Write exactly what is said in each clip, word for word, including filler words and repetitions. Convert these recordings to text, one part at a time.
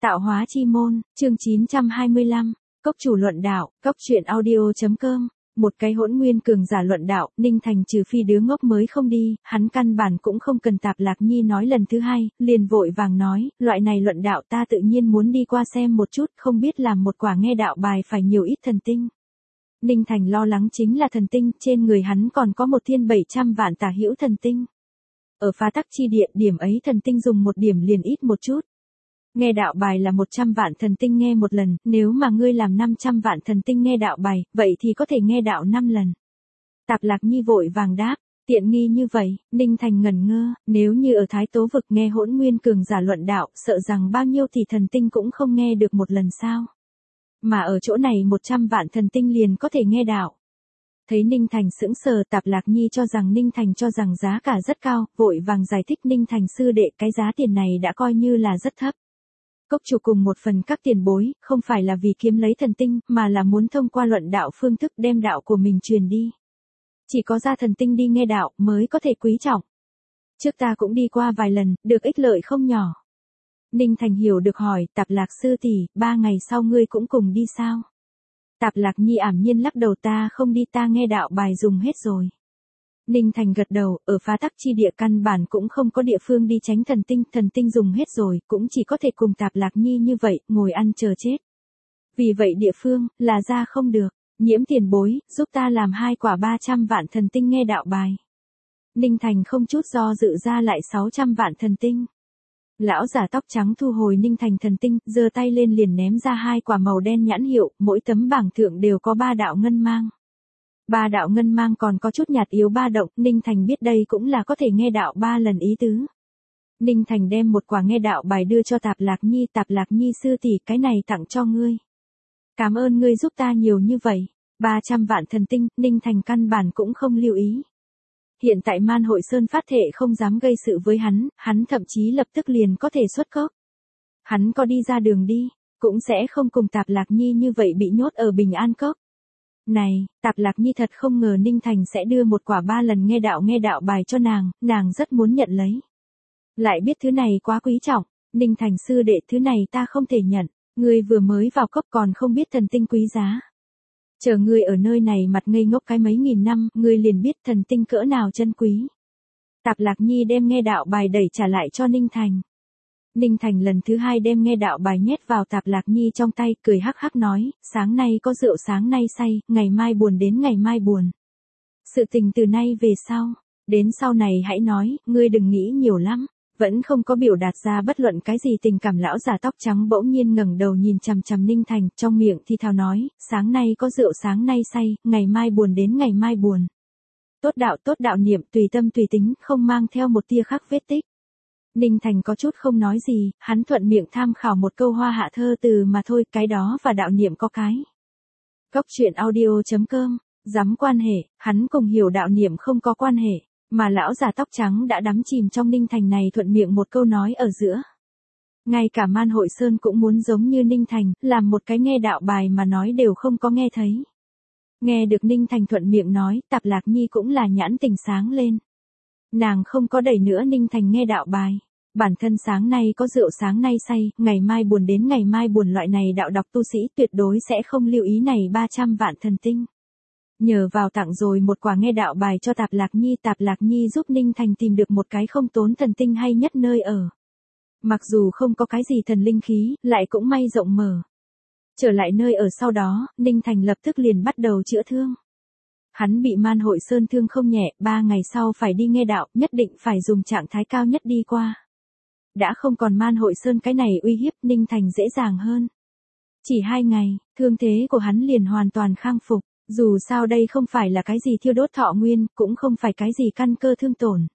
Tạo hóa chi môn, chương chín trăm hai mươi lăm, Cốc chủ luận đạo, cốc truyện audio.com, một cái hỗn nguyên cường giả luận đạo, Ninh Thành trừ phi đứa ngốc mới không đi, hắn căn bản cũng không cần Tạp Lạc Nhi nói lần thứ hai, liền vội vàng nói, loại này luận đạo ta tự nhiên muốn đi qua xem một chút, không biết làm một quả nghe đạo bài phải nhiều ít thần tinh. Ninh Thành lo lắng chính là thần tinh, trên người hắn còn có một thiên bảy trăm vạn tả hữu thần tinh. Ở phá tắc chi địa, điểm ấy thần tinh dùng một điểm liền ít một chút. Nghe đạo bài là một trăm vạn thần tinh nghe một lần, nếu mà ngươi làm năm trăm vạn thần tinh nghe đạo bài, vậy thì có thể nghe đạo năm lần. Tạp Lạc Nhi vội vàng đáp, tiện nghi như vậy, Ninh Thành ngẩn ngơ, nếu như ở Thái Tố vực nghe hỗn nguyên cường giả luận đạo, sợ rằng bao nhiêu thì thần tinh cũng không nghe được một lần sao. Mà ở chỗ này một trăm vạn thần tinh liền có thể nghe đạo. Thấy Ninh Thành sững sờ, Tạp Lạc Nhi cho rằng Ninh Thành cho rằng giá cả rất cao, vội vàng giải thích Ninh Thành sư đệ, cái giá tiền này đã coi như là rất thấp. Cốc chủ cùng một phần các tiền bối, không phải là vì kiếm lấy thần tinh, mà là muốn thông qua luận đạo phương thức đem đạo của mình truyền đi. Chỉ có ra thần tinh đi nghe đạo mới có thể quý trọng. Trước ta cũng đi qua vài lần, được ích lợi không nhỏ. Ninh Thành hiểu được hỏi, Tạp Lạc sư tỷ, ba ngày sau ngươi cũng cùng đi sao? Tạp Lạc Nhi ảm nhiên lắc đầu, ta không đi, ta nghe đạo bài dùng hết rồi. Ninh Thành gật đầu, ở phá tắc chi địa căn bản cũng không có địa phương đi tránh thần tinh, thần tinh dùng hết rồi, cũng chỉ có thể cùng Tạp Lạc Nhi như vậy, ngồi ăn chờ chết. Vì vậy địa phương, là ra không được, Nhiễm tiền bối, giúp ta làm hai quả ba trăm vạn thần tinh nghe đạo bài. Ninh Thành không chút do dự ra lại sáu trăm vạn thần tinh. Lão giả tóc trắng thu hồi Ninh Thành thần tinh, giơ tay lên liền ném ra hai quả màu đen nhãn hiệu, mỗi tấm bảng thượng đều có ba đạo ngân mang. Ba đạo ngân mang còn có chút nhạt yếu ba động, Ninh Thành biết đây cũng là có thể nghe đạo ba lần ý tứ. Ninh Thành đem một quả nghe đạo bài đưa cho Tạp Lạc Nhi, Tạp Lạc Nhi sư tỷ, cái này tặng cho ngươi. Cảm ơn ngươi giúp ta nhiều như vậy. ba trăm vạn thần tinh, Ninh Thành căn bản cũng không lưu ý. Hiện tại Man Hội Sơn phát thệ không dám gây sự với hắn, hắn thậm chí lập tức liền có thể xuất cốc. Hắn có đi ra đường đi, cũng sẽ không cùng Tạp Lạc Nhi như vậy bị nhốt ở Bình An Cốc. Này, Tạp Lạc Nhi thật không ngờ Ninh Thành sẽ đưa một quả ba lần nghe đạo nghe đạo bài cho nàng, nàng rất muốn nhận lấy. Lại biết thứ này quá quý trọng, Ninh Thành sư đệ, thứ này ta không thể nhận, ngươi vừa mới vào cốc còn không biết thần tinh quý giá. Chờ ngươi ở nơi này mặt ngây ngốc cái mấy nghìn năm, ngươi liền biết thần tinh cỡ nào chân quý. Tạp Lạc Nhi đem nghe đạo bài đẩy trả lại cho Ninh Thành. Ninh Thành lần thứ hai đem nghe đạo bài nhét vào Tạp Lạc Nhi trong tay, cười hắc hắc nói, sáng nay có rượu sáng nay say, ngày mai buồn đến ngày mai buồn. Sự tình từ nay về sau, đến sau này hãy nói, ngươi đừng nghĩ nhiều lắm. Vẫn không có biểu đạt ra bất luận cái gì tình cảm, lão già tóc trắng bỗng nhiên ngẩng đầu nhìn chằm chằm Ninh Thành, trong miệng thì thào nói, sáng nay có rượu sáng nay say, ngày mai buồn đến ngày mai buồn. Tốt đạo tốt đạo niệm, tùy tâm tùy tính, không mang theo một tia khắc vết tích. Ninh Thành có chút không nói gì, hắn thuận miệng tham khảo một câu hoa hạ thơ từ mà thôi, cái đó và đạo niệm có cái. Cốc truyện audio.com, dám quan hệ, hắn cùng hiểu đạo niệm không có quan hệ. Mà lão già tóc trắng đã đắm chìm trong Ninh Thành này thuận miệng một câu nói ở giữa. Ngay cả Man Hội Sơn cũng muốn giống như Ninh Thành, làm một cái nghe đạo bài mà nói đều không có nghe thấy. Nghe được Ninh Thành thuận miệng nói, Tạp Lạc Nhi cũng là nhãn tình sáng lên. Nàng không có đẩy nữa Ninh Thành nghe đạo bài. Bản thân sáng nay có rượu sáng nay say, ngày mai buồn đến ngày mai buồn, loại này đạo đọc tu sĩ tuyệt đối sẽ không lưu ý này ba trăm vạn thần tinh. Nhờ vào tặng rồi một quả nghe đạo bài cho Tạp Lạc Nhi, Tạp Lạc Nhi giúp Ninh Thành tìm được một cái không tốn thần tinh hay nhất nơi ở. Mặc dù không có cái gì thần linh khí, lại cũng may rộng mở. Trở lại nơi ở sau đó, Ninh Thành lập tức liền bắt đầu chữa thương. Hắn bị Man Hội Sơn thương không nhẹ, ba ngày sau phải đi nghe đạo, nhất định phải dùng trạng thái cao nhất đi qua. Đã không còn Man Hội Sơn cái này uy hiếp, Ninh Thành dễ dàng hơn. Chỉ hai ngày, thương thế của hắn liền hoàn toàn khang phục. Dù sao đây không phải là cái gì thiêu đốt thọ nguyên, cũng không phải cái gì căn cơ thương tổn.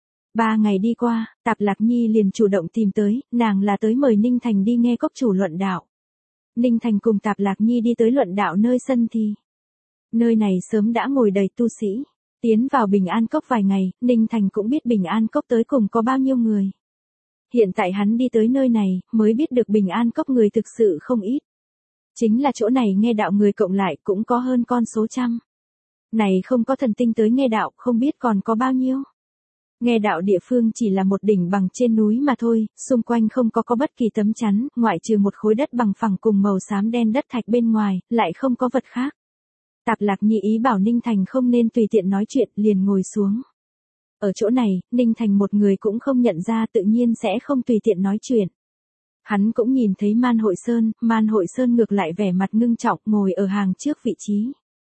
Ba ngày đi qua, Tạp Lạc Nhi liền chủ động tìm tới, nàng là tới mời Ninh Thành đi nghe cốc chủ luận đạo. Ninh Thành cùng Tạp Lạc Nhi đi tới luận đạo nơi sân thì. Nơi này sớm đã ngồi đầy tu sĩ. Tiến vào Bình An Cốc vài ngày, Ninh Thành cũng biết Bình An Cốc tới cùng có bao nhiêu người. Hiện tại hắn đi tới nơi này, mới biết được Bình An Cốc người thực sự không ít. Chính là chỗ này nghe đạo người cộng lại cũng có hơn con số trăm. Này không có thần tinh tới nghe đạo, không biết còn có bao nhiêu. Nghe đạo địa phương chỉ là một đỉnh bằng trên núi mà thôi, xung quanh không có có bất kỳ tấm chắn, ngoại trừ một khối đất bằng phẳng cùng màu xám đen đất thạch bên ngoài, lại không có vật khác. Tạp Lạc Nhi ý bảo Ninh Thành không nên tùy tiện nói chuyện, liền ngồi xuống. Ở chỗ này, Ninh Thành một người cũng không nhận ra, tự nhiên sẽ không tùy tiện nói chuyện. Hắn cũng nhìn thấy Man Hội Sơn, Man Hội Sơn ngược lại vẻ mặt ngưng trọng, ngồi ở hàng trước vị trí.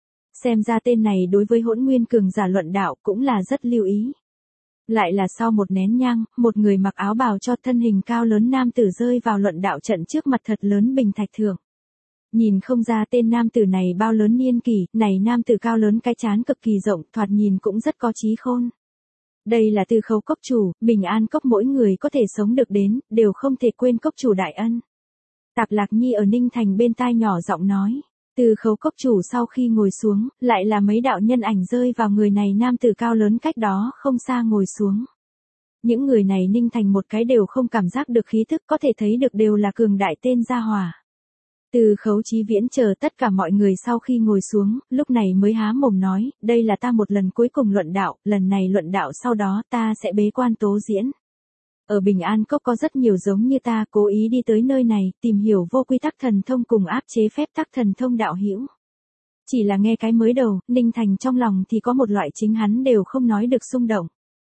Xem ra tên này đối với Hỗn Nguyên cường giả luận đạo cũng là rất lưu ý. Lại là sau một nén nhang, một người mặc áo bào cho thân hình cao lớn nam tử rơi vào luận đạo trận trước mặt thật lớn bình thạch thượng. Nhìn không ra tên nam tử này bao lớn niên kỷ, này nam tử cao lớn cái trán cực kỳ rộng, thoạt nhìn cũng rất có trí khôn. Đây là Từ Khấu cốc chủ, Bình An cốc mỗi người có thể sống được đến, đều không thể quên cốc chủ đại ân. Tạp Lạc Nhi ở Ninh Thành bên tai nhỏ giọng nói. Từ Khấu cốc chủ sau khi ngồi xuống, lại là mấy đạo nhân ảnh rơi vào người này nam tử cao lớn cách đó không xa ngồi xuống. Những người này Ninh Thành một cái đều không cảm giác được khí thức, có thể thấy được đều là cường đại tên gia hỏa. Từ Khấu Chí Viễn chờ tất cả mọi người sau khi ngồi xuống, lúc này mới há mồm nói, đây là ta một lần cuối cùng luận đạo, lần này luận đạo sau đó ta sẽ bế quan tố diễn. Ở Bình An Cốc có rất nhiều giống như ta cố ý đi tới nơi này, tìm hiểu vô quy tắc thần thông cùng áp chế phép tắc thần thông đạo hữu. Chỉ là nghe cái mới đầu, Ninh Thành trong lòng thì có một loại chính hắn đều không nói được xung động.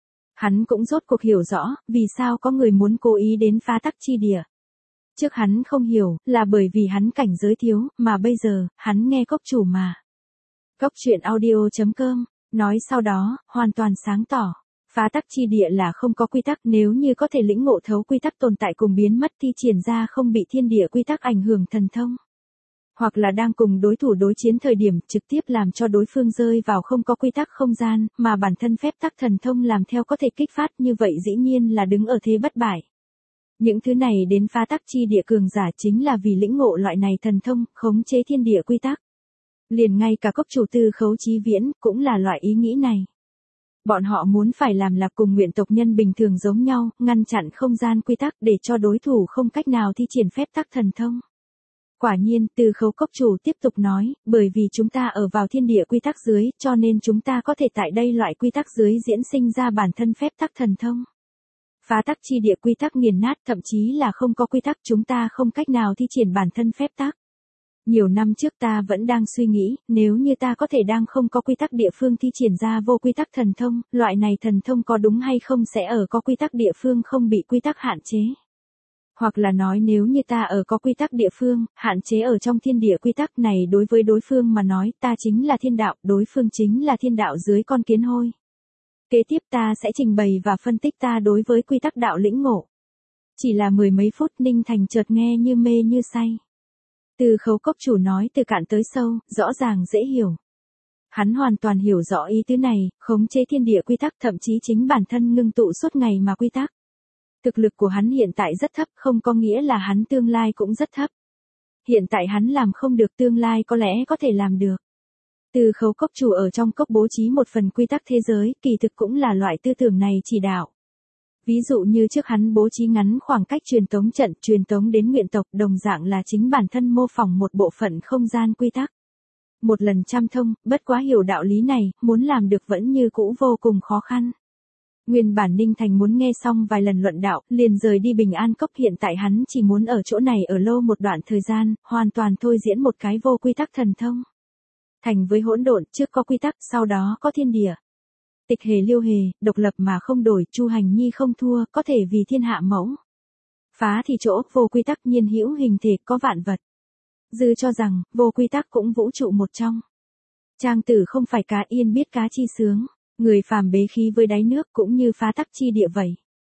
Hắn cũng rốt cuộc hiểu rõ, vì sao có người muốn cố ý đến phá tắc chi địa. Trước hắn không hiểu, là bởi vì hắn cảnh giới thiếu, mà bây giờ, hắn nghe cốc chủ mà. Cốc truyện audio chấm com, nói sau đó, hoàn toàn sáng tỏ. Phá tắc chi địa là không có quy tắc, nếu như có thể lĩnh ngộ thấu quy tắc tồn tại cùng biến mất thì triển ra không bị thiên địa quy tắc ảnh hưởng thần thông. Hoặc là đang cùng đối thủ đối chiến thời điểm trực tiếp làm cho đối phương rơi vào không có quy tắc không gian, mà bản thân phép tắc thần thông làm theo có thể kích phát, như vậy dĩ nhiên là đứng ở thế bất bại. Những thứ này đến phá tắc chi địa cường giả chính là vì lĩnh ngộ loại này thần thông, khống chế thiên địa quy tắc. Liền ngay cả cốc chủ Từ Khấu Chí Viễn cũng là loại ý nghĩ này. Bọn họ muốn phải làm là cùng nguyện tộc nhân bình thường giống nhau, ngăn chặn không gian quy tắc để cho đối thủ không cách nào thi triển phép tắc thần thông. Quả nhiên, Từ Khấu cốc chủ tiếp tục nói, bởi vì chúng ta ở vào thiên địa quy tắc dưới, cho nên chúng ta có thể tại đây loại quy tắc dưới diễn sinh ra bản thân phép tắc thần thông. Phá tắc chi địa quy tắc nghiền nát, thậm chí là không có quy tắc, chúng ta không cách nào thi triển bản thân phép tắc. Nhiều năm trước ta vẫn đang suy nghĩ, nếu như ta có thể đang không có quy tắc địa phương thi triển ra vô quy tắc thần thông, loại này thần thông có đúng hay không sẽ ở có quy tắc địa phương không bị quy tắc hạn chế. Hoặc là nói nếu như ta ở có quy tắc địa phương, hạn chế ở trong thiên địa quy tắc này đối với đối phương mà nói ta chính là thiên đạo, đối phương chính là thiên đạo dưới con kiến hôi. Kế tiếp ta sẽ trình bày và phân tích ta đối với quy tắc đạo lĩnh ngộ. Chỉ là mười mấy phút Ninh Thành chợt nghe như mê như say. Từ Khấu cốc chủ nói từ cạn tới sâu, rõ ràng dễ hiểu. Hắn hoàn toàn hiểu rõ ý tứ này, khống chế thiên địa quy tắc thậm chí chính bản thân ngưng tụ suốt ngày mà quy tắc. Thực lực của hắn hiện tại rất thấp, không có nghĩa là hắn tương lai cũng rất thấp. Hiện tại hắn làm không được, tương lai có lẽ có thể làm được. Từ Khấu cốc chủ ở trong cốc bố trí một phần quy tắc thế giới, kỳ thực cũng là loại tư tưởng này chỉ đạo. Ví dụ như trước hắn bố trí ngắn khoảng cách truyền tống trận, truyền tống đến nguyện tộc, đồng dạng là chính bản thân mô phỏng một bộ phận không gian quy tắc. Một lần trăm thông, bất quá hiểu đạo lý này, muốn làm được vẫn như cũ vô cùng khó khăn. Nguyên bản Ninh Thành muốn nghe xong vài lần luận đạo, liền rời đi Bình An Cốc, hiện tại hắn chỉ muốn ở chỗ này ở lâu một đoạn thời gian, hoàn toàn thôi diễn một cái vô quy tắc thần thông. Thành với hỗn độn, trước có quy tắc, sau đó có thiên địa. Tịch hề liêu hề, độc lập mà không đổi, Chu Hành Nhi không thua, có thể vì thiên hạ mẫu. Phá thì chỗ, vô quy tắc nhiên hữu hình thể, có vạn vật. Dư cho rằng, vô quy tắc cũng vũ trụ một trong. Trang tử không phải cá yên biết cá chi sướng, người phàm bế khí với đáy nước cũng như phá tắc chi địa vậy.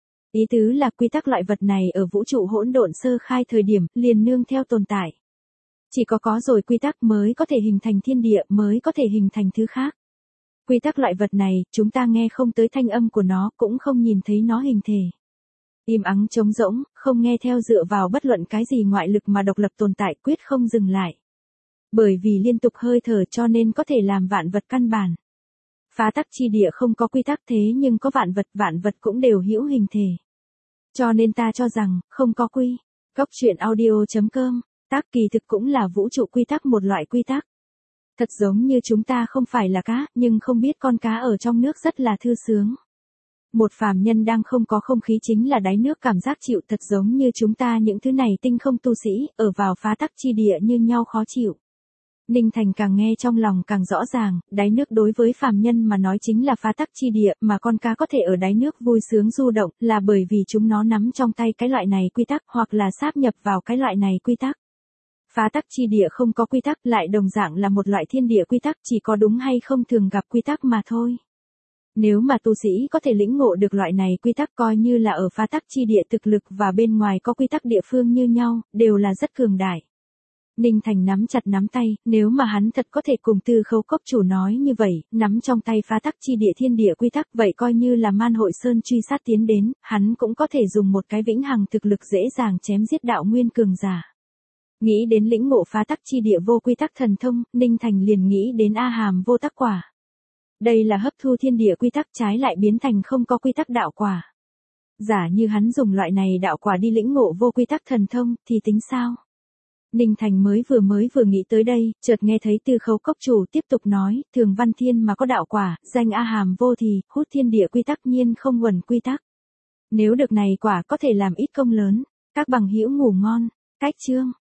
Ý tứ là quy tắc loại vật này ở vũ trụ hỗn độn sơ khai thời điểm, liền nương theo tồn tại. Chỉ có có rồi quy tắc mới có thể hình thành thiên địa, mới có thể hình thành thứ khác. Quy tắc loại vật này, chúng ta nghe không tới thanh âm của nó, cũng không nhìn thấy nó hình thể. Im ắng trống rỗng, không nghe theo dựa vào bất luận cái gì ngoại lực mà độc lập tồn tại, quyết không dừng lại. Bởi vì liên tục hơi thở cho nên có thể làm vạn vật căn bản. Phá tắc chi địa không có quy tắc thế nhưng có vạn vật, vạn vật cũng đều hữu hình thể. Cho nên ta cho rằng, không có quy. Cốc truyện audio chấm com, tác kỳ thực cũng là vũ trụ quy tắc, một loại quy tắc. Thật giống như chúng ta không phải là cá, nhưng không biết con cá ở trong nước rất là thư sướng. Một phàm nhân đang không có không khí chính là đáy nước, cảm giác chịu thật giống như chúng ta những thứ này tinh không tu sĩ, ở vào phá tắc chi địa như nhau khó chịu. Ninh Thành càng nghe trong lòng càng rõ ràng, đáy nước đối với phàm nhân mà nói chính là phá tắc chi địa, mà con cá có thể ở đáy nước vui sướng du động, là bởi vì chúng nó nắm trong tay cái loại này quy tắc, hoặc là sáp nhập vào cái loại này quy tắc. Phá tắc chi địa không có quy tắc, lại đồng dạng là một loại thiên địa quy tắc, chỉ có đúng hay không thường gặp quy tắc mà thôi. Nếu mà tu sĩ có thể lĩnh ngộ được loại này quy tắc, coi như là ở phá tắc chi địa thực lực và bên ngoài có quy tắc địa phương như nhau, đều là rất cường đại. Ninh Thành nắm chặt nắm tay, nếu mà hắn thật có thể cùng Tư Khấu cốc chủ nói như vậy, nắm trong tay phá tắc chi địa thiên địa quy tắc, vậy coi như là Man Hội Sơn truy sát tiến đến, hắn cũng có thể dùng một cái vĩnh hằng thực lực dễ dàng chém giết đạo nguyên cường giả. Nghĩ đến lĩnh ngộ phá tắc chi địa vô quy tắc thần thông, Ninh Thành liền nghĩ đến A Hàm vô tắc quả. Đây là hấp thu thiên địa quy tắc, trái lại biến thành không có quy tắc đạo quả. Giả như hắn dùng loại này đạo quả đi lĩnh ngộ vô quy tắc thần thông, thì tính sao? Ninh Thành mới vừa mới vừa nghĩ tới đây, chợt nghe thấy Tư Khấu cốc chủ tiếp tục nói, Thường Văn Thiên mà có đạo quả, danh A Hàm vô thì, hút thiên địa quy tắc nhiên không uẩn quy tắc. Nếu được này quả có thể làm ít công lớn, các bằng hữu ngủ ngon, cách chương.